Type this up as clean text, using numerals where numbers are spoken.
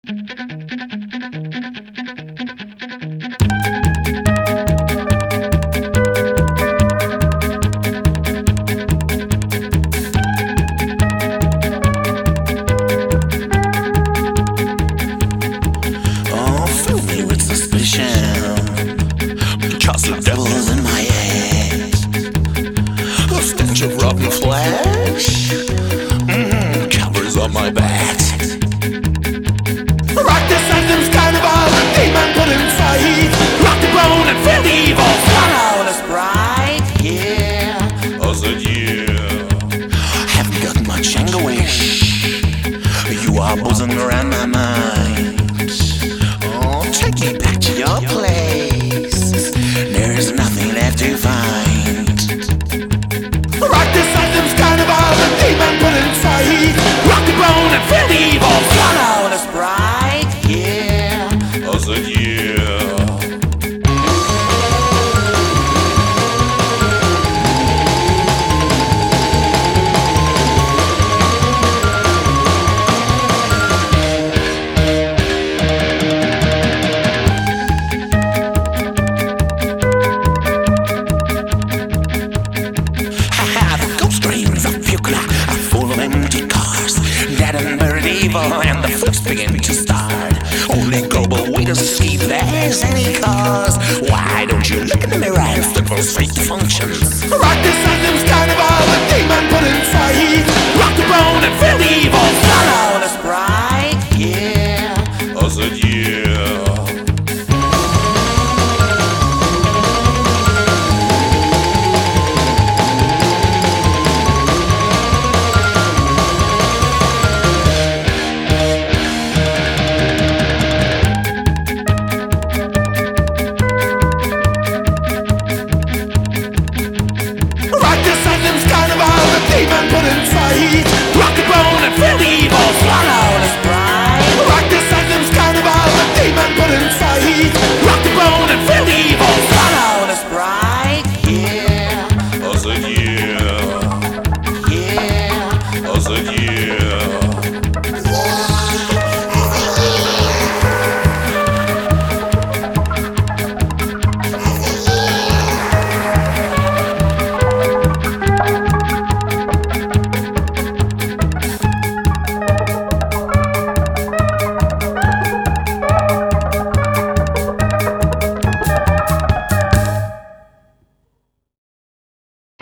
Oh, fill me with suspicion, because the devil's in my ass. A stench of rotten flesh covers up my back. Rock the Sanctum's carnival, demon put inside. Rock the bone and feel the evil. Swallow the Sprite, yeah. I said yeah. Haven't got much anguish. You are buzzing around my mind. Oh, take me back to your place. There's nothing left to find. Rock the Sanctum's carnival, demon put inside. Rock the bone and feel the evil. Swallow the Sprite, yeah. I said yeah. And the flips begin to start. Only global waiters see there's any cause. Why don't you look in the mirror and demonstrate the functions? Rock the Sanctum's carnival, the demon put inside. Rock the bone and feel the evil. Swallow the Sprite, yeah. I said yeah. Demon put inside. Rock the bone and feel the evil. Swallow the Sprite. Rock the Sanctum's carnival. The demon put inside. Rock the bone and feel the evil. Swallow the Sprite. Yeah. I said yeah. Yeah. I said yeah.